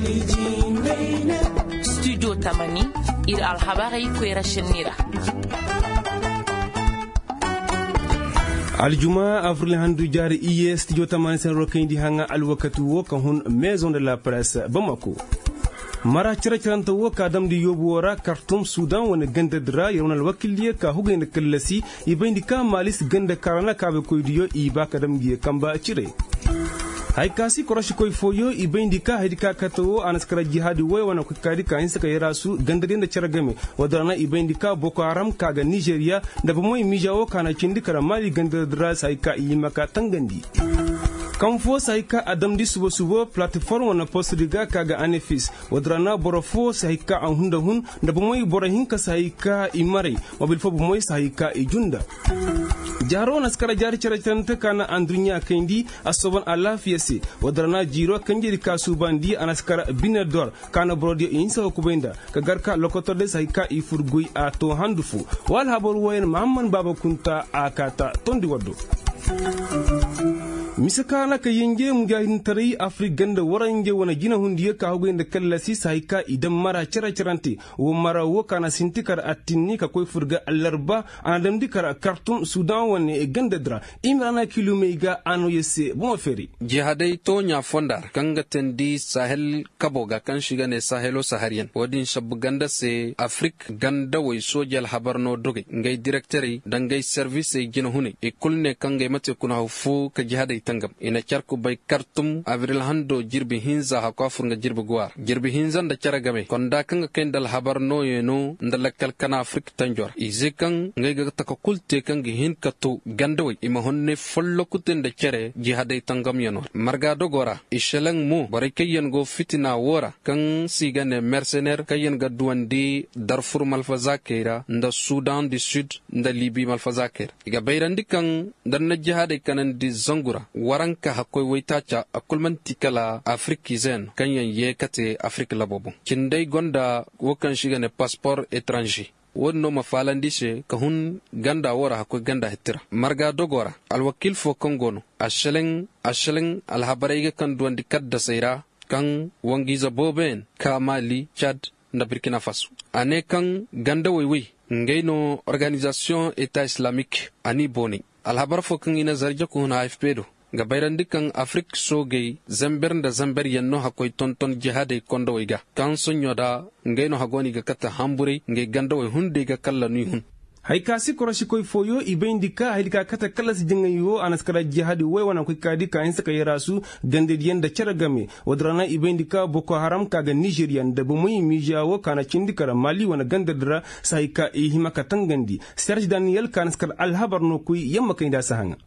studio tamani ir alhabari kwera shenira aljuma avril handu jari iye studio tamani sen rokindi hanga alwakatu wo kan hun maison de la presse Bamako mara ciraciranta wo ka damdi yobu wora Khartoum Sudan wona ganda dra yonal wakiliye ka hugayna kallasi ibindi ka malis ganda karana ka be koydiyo iba ka damgi kamba cire hay kasi koroshi koy foyo ibindi ka hedika katawo anaskara jihadi woy wana ko kadi ka insaka yarasu ganda denda caragame wadrana ibindi ka Boko Haram kaga Nigeria da moy mijawo kana cindi kara mali ganda dra sai ka yimaka tangandi kan fo sai ka adam di subo platform wana post diga kaga anefis wadrana borofo sai ka an hunda hun da moy borahin ka sai ka imare mobil fo moy sai ka ijunda jaro naskara jari caracanta kana andrunya kendi asoban alafiyasi wadrana jiro kanjiri kasu bandi anaskara binador kana brodi insa kubenda kagarka lokotode sai ka ifurgui a to handufu wal habor wayen Muhammad Baba Kunta akata tondi waddo misaka ka yenge mugahin tari Afrika ganda warange wana gina hundiye ka hagu inda kallasi saika idan mara ciraciranti wo mara wo kana sintikar attinni ka koy furga allarba anadam dikara Khartoum Sudan wane ganda dra imrana kilomega ano yese bon feri jihadai to nya fondar kanga tendi Sahel kaboga kan shiga ne Sahelo Saharian wadin shabu ganda se Afrika ganda way sojal habarno doge ngay directori dangay service gina hune e kulne kangay mate kuna fu ka jihadai tangam ina charku bay Khartoum avril hando jirbi hinza hakwa furga jirbi gwar jirbi hinza nda charagame konda kanga kendal habarno yeno ndalakal kana Afrika tanjor izekan ngay ga takakulte kanga hin katu gandoy ima honne follo kutende chere jihadai tangam yeno marga dogora ishelang mu barikayen go fitina wora kan sigane mercenaire kayen ga duwandi Darfur malfazakera nda Sudan du Sud nda Libye malfazakera iga bayrandi kan danna jihadai kanan di zangura waranka hakoy waitacha akulman tikala Afriki zen kanyan ye kate Afrika labobo kindai gonda wokan shiga ne passeport étranger wonno mafalandishe kahun ganda wora hakoy ganda hetira marga dogora alwakil fo kongono asheleng alhabarayga kan duwandi kadda sayra kan wangiza boben ka Mali Chad na Burkina Faso ane kan ganda wewe ngaino organisation état islamique ani boni alhabar fo kan ina zarja ko na AFP do gabayran dikan Afrique sogay zamber yanno hakoy tonton jihade kondo wiga kan sonyoda ngeno hagoni ga kata hambure nge ganda way hunde ga kala ni hun hay kasi koroshi koy foyo ibendika haydika kata kala si jengayo anaskara jihadi way wana koy kadi ka insaka yarasu gande yenda caragame wadrana ibendika Boko Haram kaga Nigerian da bumuy mijawo kana cindikara Mali wana gandadra sayka ihimaka tangandi Serge Daniel kanaskar alhabar no kuy yamma kayda sahanga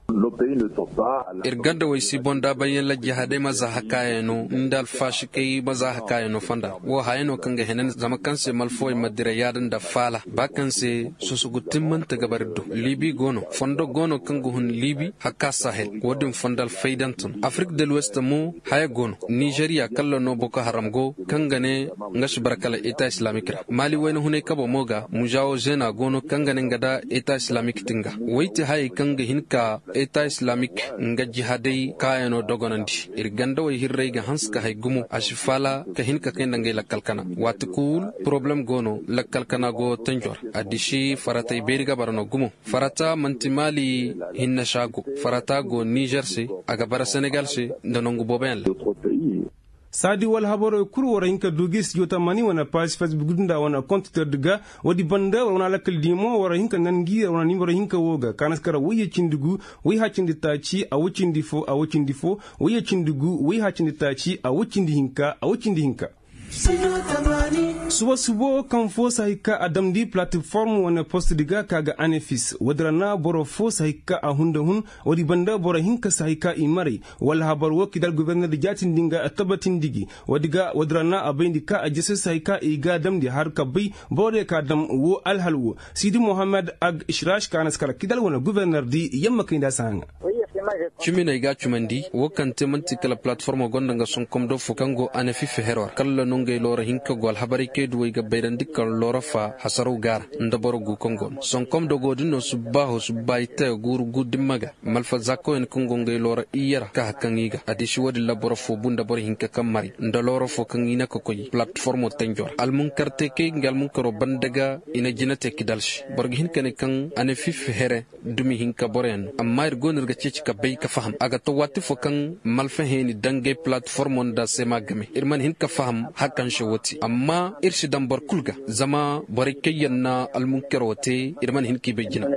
irganda way si bonda bayen la jihade maza hakayeno ndal fashikay maza hakayeno fanda wo hayeno kanga henen zamakanse malfoy madira yadan da fala bakanse susugu timman ta gabardo Libi gono fondo gono kango hun Libi hakka Sahel wodin fondal faydanton Afrique de l'Ouest mo haya gono Nigeria kallo no Boko Haram go kangane ngash barakala État islamique Mali wayno hune kabo moga mujawo jena gono kangane ngada État islamique tinga wayti hay kanga hinka État islamique nga jihadai kayano dogonandi irganda way hirreyga hanska hay gumu ashifala ka hinka kenda ngay lakalkana watukul problem gono lakalkana go tanjor adishi farata iberiga barano gumu farata mantimali hinna shago farata go Niger se aga bara Senegal se ndanongu boben sadi wal haboro kuru wara hinka dugis jota mani wana page Facebook dunda wana compte diga wadi banda wana lakal dimo wara hinka nangi wana nimero hinka woga kanaskara wuye cindugu wuye hacindi tachi awucindi fo wuye cindugu wuye hacindi tachi awucindi hinka subo kan fo sahika adam di platform wana post diga kaga anefis wadrana boro fo sahika a hunda hun wadi banda boro hinka sahika imari wal habar wakidal gouverneur jatin dinga atabatin digi wadiga wadrana abendi ka ajese sahika iga dam di har kabai bore ka dam wo alhalwo Sidi Mohammed ag ishrash kanas kala kidal wana gouverneur di yamma kinda sanga Chimina iga chumandi wokan temanti kala platform gonda nga son komdo fukango ana fifi heror kala nonge lora hinka gol habari ke duwe ga beirandi kal lora fa hasaru gar ndaboro gu kongon son komdo godino subaho subaita guru gudimaga malfa zako en kongo nge lora iyara ka hakangiga adishi wadi laboro fo bunda bor hinka kamari ndaloro fo kangina kokoyi platform tenjor almunkarte ke ngal munkaro bandaga ina jinate kidalshi borgi hinkane kan ana fifi here dumi hinka boren amma irgonir ga ceci ka bai ka faham aga to wati fo kan malfaheni dange platform onda sema game irman hin ka faham hakan shawati amma irshi dan bar kulga zama barikayyanna almunkar wote irman hin ki bejina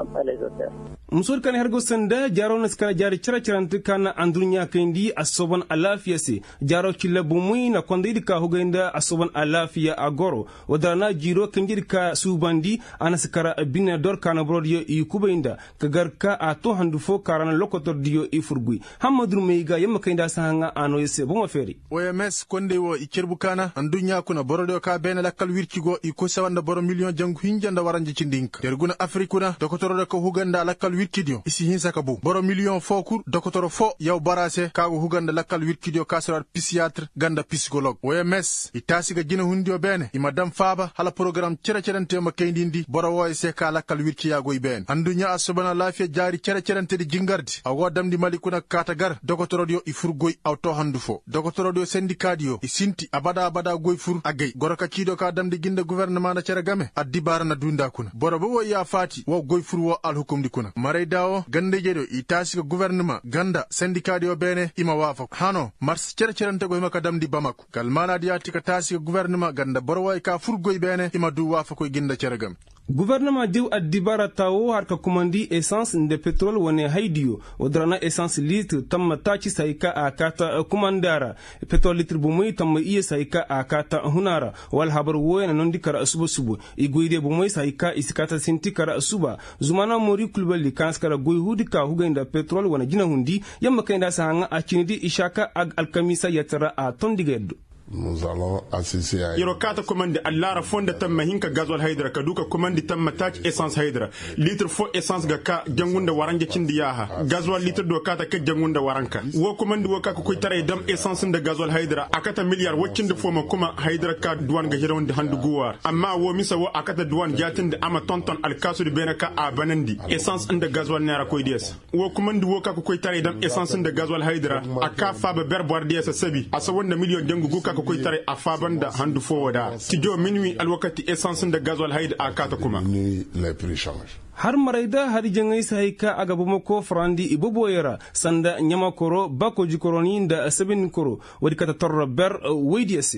musur kan hergo sanda jaro naskara jari characharantu kana andunya kendi asoban alafiya se jaro killa bumui na kondi ka hugenda asoban alafiya agoro wadana jiro kanjir ka subandi anaskara bina dor kana brodio ikubainda kagarka ato handu fo karana lokotor dio ifurgui hamadru meiga yamma kainda sahanga ano yese boma feri OMS konde wo ikerbukana andunya kuna borodo ka bena lakal wirkigo iko sawanda boro million jangu hinjanda waranje cindink derguna afrikuna dokotoro ko huganda lakal wirkidio isi hinsa kabu boro million fokur dokotoro fo yaw barase kago huganda lakal wirkidio kasrar psychiatre ganda psychologue OMS itasiga jina hundio bene imadam faba hala program cerante ma kaindindi boro wo ese ka lakal wirki yago iben andunya asobana lafiya jari cerante di jingardi awo damdi malikuna katagar dokotoro dio ifurgoy auto handufo dokotoro dio syndicadio isinti abada goy fur agay goroka kido ka damdi ginda gouvernement na ceragame addi barana dunda kuna borobo wo ya fati wo goy fur wo al hukum di kuna maray dawo gande jedo itasi gouvernement ganda syndicadio bene ima wafa hano mars cerante go maka damdi bamako kalmana diati ka tasi gouvernement ganda borowo ka furgoy bene ima du wafa ko ginda ceragame gouvernement diw adibara tawo harka kumandi essence de petrol wane haidiyo wadrana essence litre tamma tachi saika akata kumandara petrol litre bumui tamma iye saika akata hunara wal habar woyana nondi kara subo iguide bumui saika isikata sinti kara suba zumana mori kulbali kanskara goy hudika hugainda petrol wana jina hundi yamma kainda sahanga achinidi ishaka ag alkamisa yatara a tondigeddo nous allons assister à Yorokata commande allara fonda tamma hinka gasoil hydra kaduka commande tamma touch essence hydra litre fo essence ga ka jangunda waranje cindi yaha gasoil litre do kata ka jangunda waranka wo commande wo ka ko tare dam essence de gasoil hydra akata milliard woccinde fo ma kuma hydra ka douane ga hironde handu guwar amma wo misa wo akata douane jatinde ama tonton al kasu de benaka a banandi essence de gasoil nera koy des wo commande wo ka ko tare dam essence de gasoil hydra aka fa be berboar des sabi asa wonda million jangu guka ko koy tare a fabanda handu fo wada tijo minwi alwakati essence de gasoil haid akata kuma les prix changent har marayda har jangay saika aga bamako frandi iboboyera sanda nyama koro bako jikoroni da sabin koro wadi kata torra ber weydiasi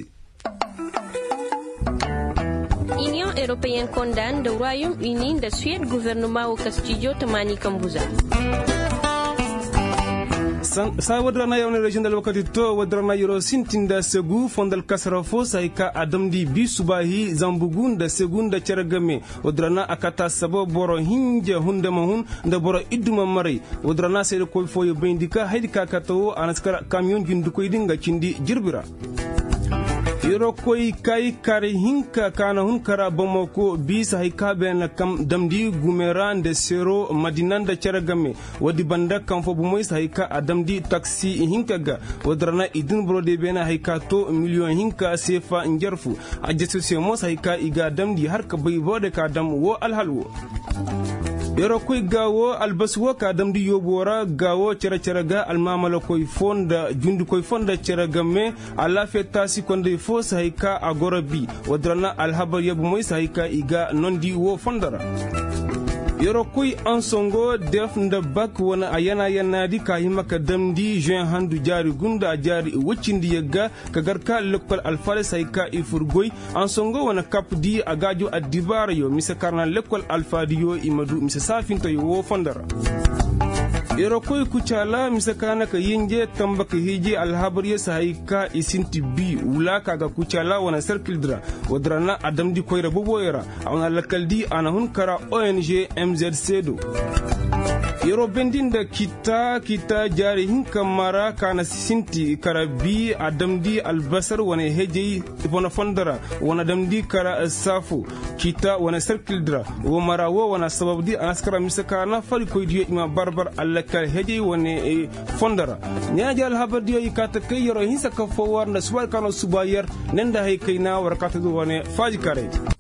Union européenne condamne le Royaume-Uni de Suède gouvernement au Castillo Tamani Kambuza. sa wadrana yawne region dal wakati to wadrana yoro sintinda segu fondal kasra fo sayka adamdi bi subahi zambugunda segunda ceragame wadrana akata sabo boro hinja hunde mahun nda boro iduma mari wadrana sede ko fo yo bindika haydi kakato anaskara camion jindu ko idinga cindi jirbira yoro koy kay kare hinka kana hun kara bamako bisa hayka ben kam damdi gumeran de sero madinanda ceragame wadi banda kam fo bumoy hayka adamdi taxi hinka ga wadrana idin brode bena hayka to million hinka sefa njarfu ajesu se mo hayka iga damdi har ka bay bode ka dam wo alhalwo yoro koy gawo albaswo ka damdi yobora gawo ceraceraga almamala koy fonda jundu koy fonda ceragame ala fetasi konde fo sayka agorabi wadrana alhabar yabu moy sayka iga nondi wo fondara yoro koy ansongo def nda bak wona ayana yanadi ka himaka damdi juin handu jari gunda jari wuccindi yegga ka garka lekkol alfale sayka ifurgoy ansongo wona kapdi agajo adibara yo misa karna lekkol alfadiyo imadu misa safinto yo wo fondara yoro koy kuchala misakana ka yinje tambaka hiji alhabariya sahayka isinti bi wula kaga kuchala wana circle wadrana adamdi koyra boboyra awna lakaldi ana hun kara ONG MZC do yoro bendin da kita jari hinka mara kana sinti karabi adamdi albasar wane heje wana fondara wana damdi kara safu kita wana circle dra wo mara wo wana sababdi anaskara misaka na fali ko diyo ima barbar allaka heje wane fondara nya jal habar diyo ikata kay yoro hinsa ka fo warna subal kana subayar nenda hay kayna warakata wane faji kare